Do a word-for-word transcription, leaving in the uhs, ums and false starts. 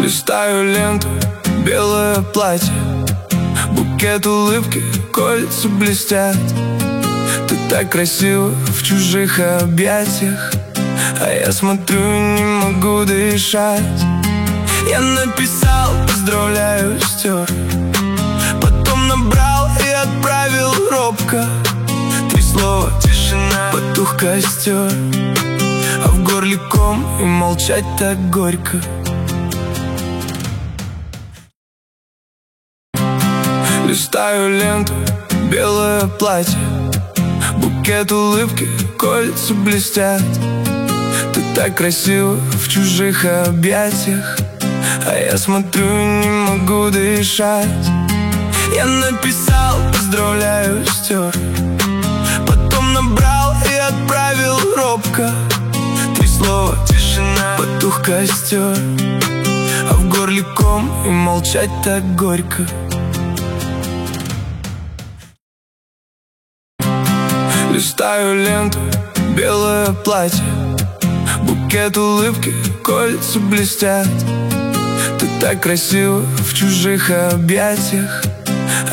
Листаю ленту, белое платье, букет улыбки, кольца блестят. Ты так красива в чужих объятиях, а я смотрю и не могу дышать. Я написал «поздравляю», стер, потом набрал и отправил робко. Три слова, тишина, потух костер, а в горле ком, и молчать так горько. Листаю ленту, белое платье, букет улыбки, кольца блестят. Ты так красива в чужих объятиях, а я смотрю и не могу дышать. Я написал «поздравляю», стер, потом набрал и отправил робко. Три слова, тишина, потух костер, а в горле ком, и молчать так горько. Листаю ленту, белое платье, букет улыбки, кольца блестят. Ты так красива в чужих объятиях,